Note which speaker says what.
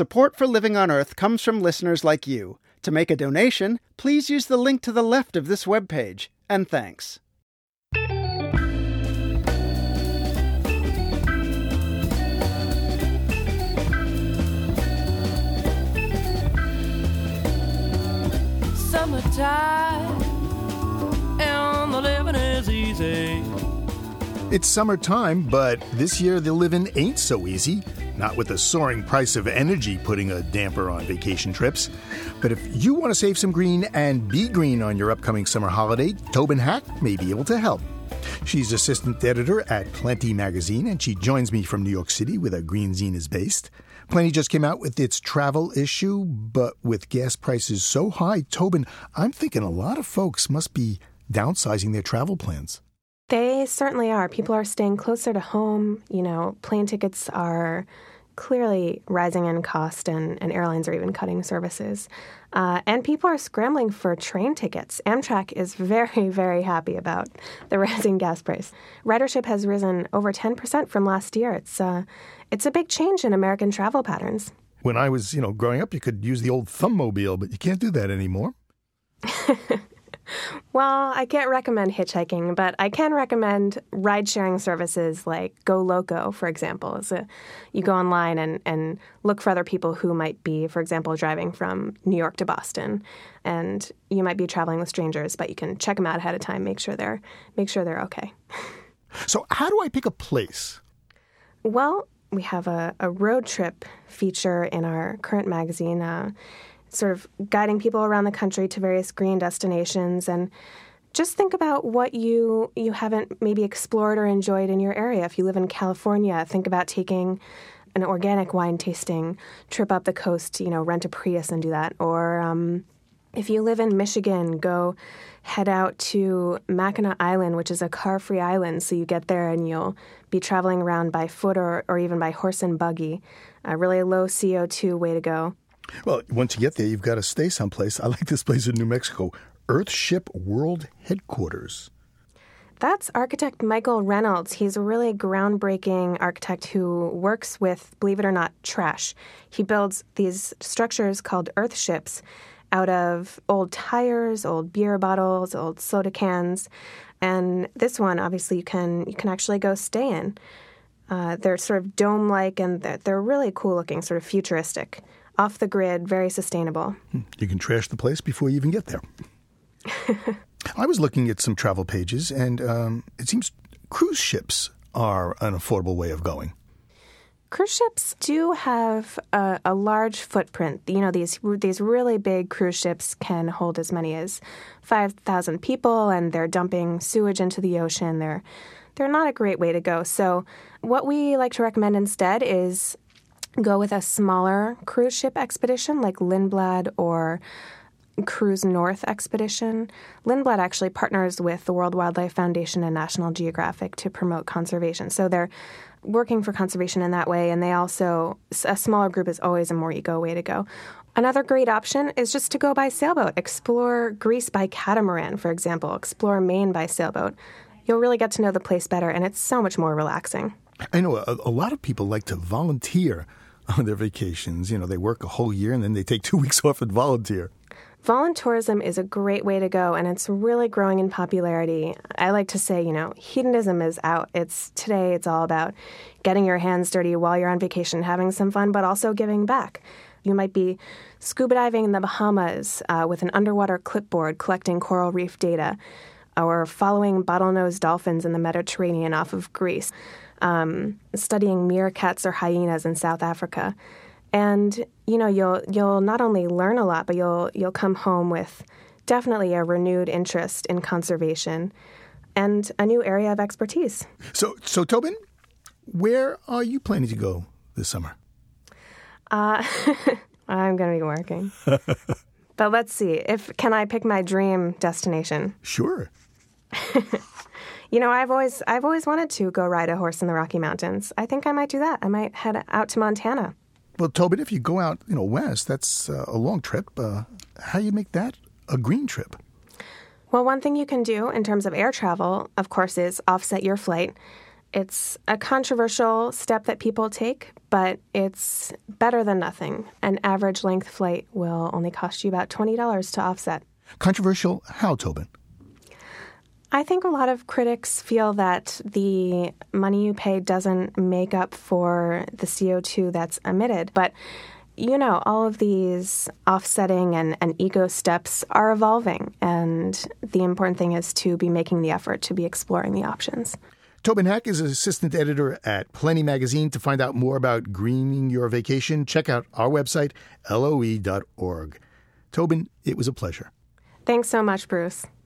Speaker 1: Support for Living on Earth comes from listeners like you. To make a donation, please use the link to the left of this webpage. And thanks.
Speaker 2: Summertime, and the living is easy.
Speaker 3: It's summertime, but this year the living ain't so easy. Not with the soaring price of energy putting a damper on vacation trips. But if you want to save some green and be green on your upcoming summer holiday, Tobin Hack may be able to help. She's assistant editor at Plenty magazine, and she joins me from New York City, where the Green Zine is based. Plenty just came out with its travel issue, but with gas prices so high, Tobin, I'm thinking a lot of folks must be downsizing their travel plans.
Speaker 4: They certainly are. People are staying closer to home. You know, plane tickets are clearly rising in cost, and airlines are even cutting services. And people are scrambling for train tickets. Amtrak is very, very happy about the rising gas price. Ridership has risen over 10% from last year. It's a big change in American travel patterns.
Speaker 3: When I was, growing up, you could use the old thumbmobile, but you can't do that anymore.
Speaker 4: Well, I can't recommend hitchhiking, but I can recommend ride-sharing services like GoLoco, for example. You go online and look for other people who might be, for example, driving from New York to Boston. And you might be traveling with strangers, but you can check them out ahead of time, make sure they're okay.
Speaker 3: So how do I pick a place?
Speaker 4: Well, we have a road trip feature in our current magazine, sort of guiding people around the country to various green destinations. And just think about what you haven't maybe explored or enjoyed in your area. If you live in California, think about taking an organic wine tasting trip up the coast, rent a Prius and do that. Or if you live in Michigan, go head out to Mackinac Island, which is a car-free island. So you get there and you'll be traveling around by foot or even by horse and buggy. A really low CO2 way to go.
Speaker 3: Well, once you get there, you've got to stay someplace. I like this place in New Mexico, Earthship World Headquarters.
Speaker 4: That's architect Michael Reynolds. He's a really groundbreaking architect who works with, believe it or not, trash. He builds these structures called Earthships out of old tires, old beer bottles, old soda cans. And this one, obviously, you can actually go stay in. They're sort of dome-like, and they're really cool-looking, sort of futuristic. Off the grid, very sustainable.
Speaker 3: You can trash the place before you even get there. I was looking at some travel pages, and it seems cruise ships are an affordable way of going.
Speaker 4: Cruise ships do have a large footprint. These really big cruise ships can hold as many as 5,000 people, and they're dumping sewage into the ocean. They're not a great way to go. So what we like to recommend instead is go with a smaller cruise ship expedition like Lindblad or Cruise North expedition. Lindblad actually partners with the World Wildlife Foundation and National Geographic to promote conservation. So they're working for conservation in that way, and a smaller group is always a more eco way to go. Another great option is just to go by sailboat. Explore Greece by catamaran, for example. Explore Maine by sailboat. You'll really get to know the place better, and it's so much more relaxing.
Speaker 3: I know a lot of people like to volunteer on their vacations. They work a whole year and then they take 2 weeks off and volunteer.
Speaker 4: Voluntourism is a great way to go, and it's really growing in popularity. I like to say, hedonism is out. Today it's all about getting your hands dirty while you're on vacation, having some fun, but also giving back. You might be scuba diving in the Bahamas with an underwater clipboard collecting coral reef data, or following bottlenose dolphins in the Mediterranean off of Greece. Studying meerkats or hyenas in South Africa. And, you'll not only learn a lot, but you'll come home with definitely a renewed interest in conservation and a new area of expertise.
Speaker 3: So Tobin, where are you planning to go this summer? I'm
Speaker 4: going to be working. But let's see. Can I pick my dream destination?
Speaker 3: Sure.
Speaker 4: I've always wanted to go ride a horse in the Rocky Mountains. I think I might do that. I might head out to Montana.
Speaker 3: Well, Tobin, if you go out, west, that's a long trip. How do you make that a green trip?
Speaker 4: Well, one thing you can do in terms of air travel, of course, is offset your flight. It's a controversial step that people take, but it's better than nothing. An average length flight will only cost you about $20 to offset.
Speaker 3: Controversial how, Tobin?
Speaker 4: I think a lot of critics feel that the money you pay doesn't make up for the CO2 that's emitted. But, you know, all of these offsetting and eco steps are evolving. And the important thing is to be making the effort to be exploring the options.
Speaker 3: Tobin Heck is assistant editor at Plenty Magazine. To find out more about greening your vacation, check out our website, loe.org. Tobin, it was a pleasure.
Speaker 4: Thanks so much, Bruce.